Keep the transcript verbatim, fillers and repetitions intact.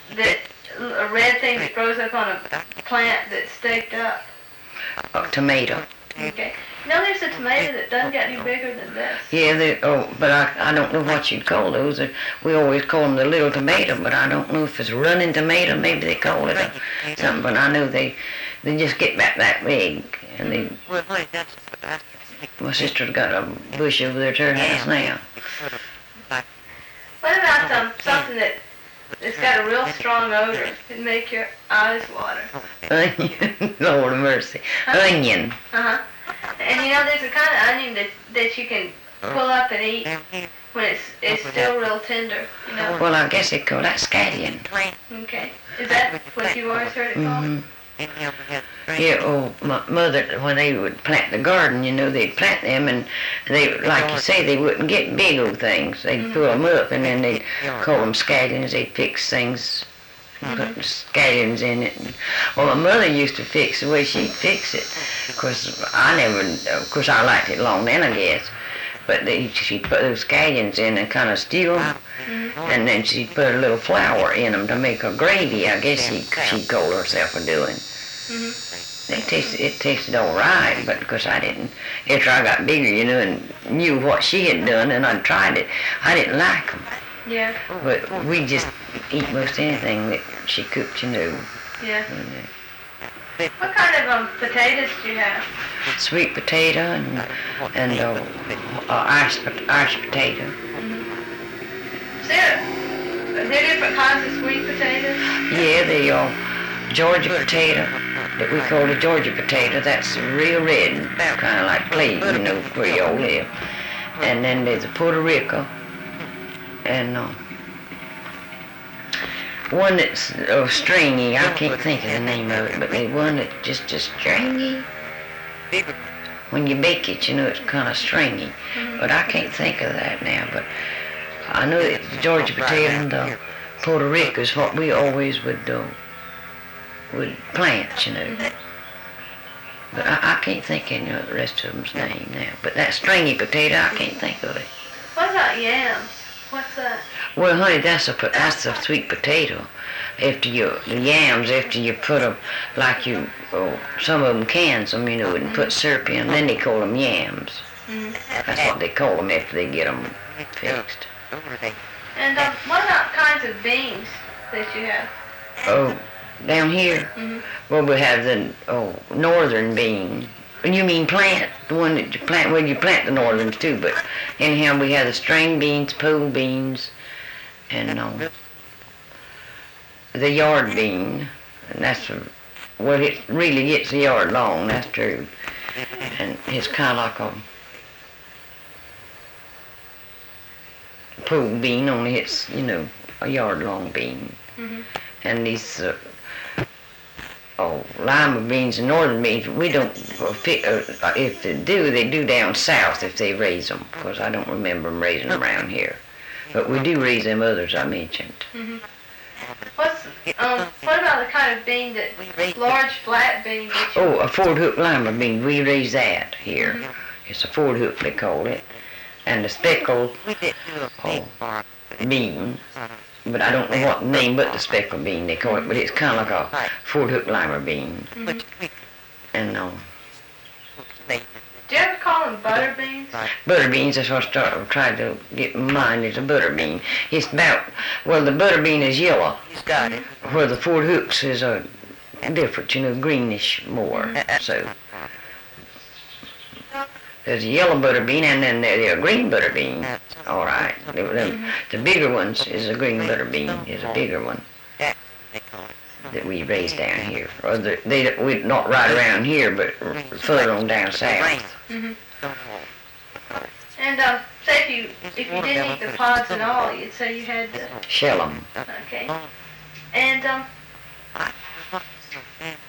that a red thing that grows up on a plant that's staked up? A tomato. Okay. You know, there's a tomato that doesn't get any bigger than this. Yeah, they, oh, but I, I don't know what you'd call those. We always call them the little tomato, but I don't know if it's a running tomato. Maybe they call it a, something, but I know they they just get back that big. And they, my sister's got a bush over there at her house now. What about um, something that it's got a real strong odor and make your eyes water? Onion, Lord of mercy. Huh? Onion. Uh-huh. And you know, there's a kind of onion that, that you can pull up and eat when it's it's still real tender, you know? Well, I guess they call that scallion. Okay. Is that what you always heard it called? Mm-hmm. Yeah, oh, my mother, when they would plant the garden, you know, they'd plant them, and they, like you say, they wouldn't get big old things. They'd mm-hmm. pull them up, and then they'd call them scallions. They'd fix things, mm-hmm. put scallions in it. And, well, my mother used to fix the way she'd fix it. Of course, I never, of course, I liked it long then, I guess. But they, she'd put those scallions in and kind of stew them, mm-hmm. and then she'd put a little flour in them to make a gravy, I guess she, she'd call herself a doing. Mm-hmm. It tasted, it tasted all right, but because I didn't, after I got bigger, you know, and knew what she had done, and I tried it, I didn't like them. Yeah. But we just eat most anything that she cooked, you know. Yeah. And, uh, what kind of um, potatoes do you have? Sweet potato and and uh, uh, Irish, Irish potato. Mm-hmm. Is there, are there different kinds of sweet potatoes? Yeah, the uh, Georgia potato that we call the Georgia potato. That's real red, kind of like clay, you know, where you all live. And then there's a Puerto Rico, and uh, one that's uh, stringy. I can't think of the name of it, but the one that's just just stringy. When you bake it, you know, it's kind of stringy. Mm-hmm. But I can't think of that now. But I know that the Georgia potato and the Puerto Rico is what we always would uh, would plant, you know. Mm-hmm. But I, I can't think of any of the rest of them's name now. But that stringy potato, I can't think of it. What about yams? What's that? Well, honey, that's a that's a sweet potato. After you the yams, after you put them, like you, oh, some of them cans them, you know, and put syrup in, then they call them yams. Mm-hmm. That's what they call them after they get them fixed. And um, what about kinds of beans that you have? Oh, down here, mm-hmm. well, we have the oh northern bean. You mean plant, the one that you plant, well, you plant the northerns too, but anyhow, we have the string beans, pole beans, and um, the yard bean, and that's, a, well, it really gets a yard long, that's true, and it's kind of like a pole bean, only it's, you know, a yard long bean, mm-hmm. and these, uh, oh, lima beans and northern beans, we don't, uh, if they do, they do down south if they raise them, because I don't remember them raising them around here. But we do raise them others I mentioned. Mm-hmm. What's, um, what about the kind of bean that, large flat bean that you... Oh, a Ford Hook lima bean, we raise that here. Mm-hmm. It's a Ford Hook, they call it. And the speckled oh, bean. But I don't know what name but the speckled bean they call it, but it's kind of like a Ford Hook lima bean. Mm-hmm. And um, do you ever call them butter beans? Butter beans, that's what I started, tried to get mine is a butter bean. It's about, well, the butter bean is yellow. He's got it. Where the Ford Hooks is a different, you know, greenish more. So there's a yellow butter bean and then there's a green butter bean. All right. The, the, the bigger ones is a green butter bean, is a bigger one that we raise down here. Or the, they we not right around here, but further on down south. Mm-hmm. And um, say if you if you didn't eat the pods at all, you'd say you had to shell them. Okay. And um,